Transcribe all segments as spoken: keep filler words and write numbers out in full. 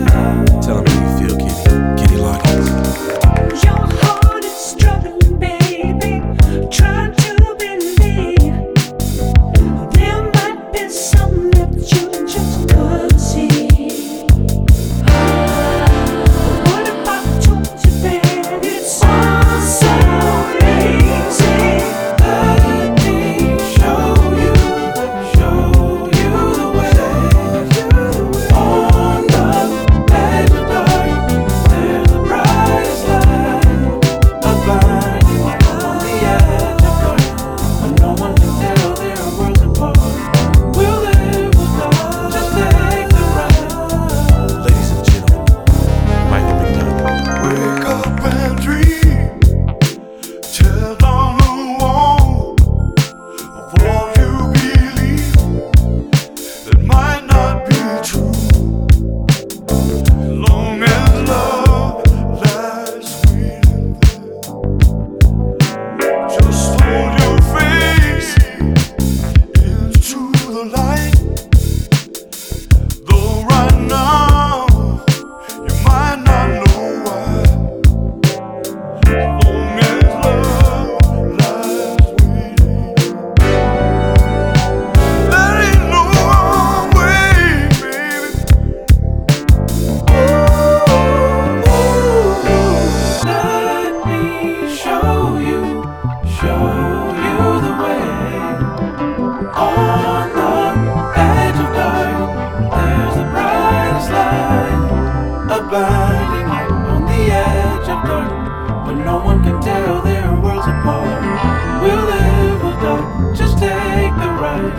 Tell them how you feel, Kitty. Kitty Loggins. Your heart is struggling, baby, trying to believe there might be something that you just couldn't see. What if I told you that it's all so easy? Let me show you, show you the way. On the edge of dark, there's the brightest light. A blinding light on the edge of dark, but no one can tell their worlds apart. We'll live, we'll die, just take the ride. Ladies and gentlemen, Michael McDonald. Wake up and dream. Tell on the wall of all you believe that might not be true. Long as love lies waiting there, just hold your face into the light. Though right now you might not know why. Long as love lies waiting, there ain't no wrong way, baby. Let me show you, show you the way. On the edge of dark, there's the brightest light. A blinding light on the edge of dark, but no one can tell their worlds apart. We'll live, we'll die, just take the ride.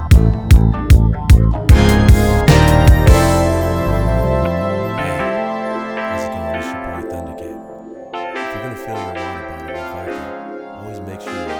Hey, how's it going? It's your boy Thundercat. If you're gonna fill your water bottle with vodka, always make sure you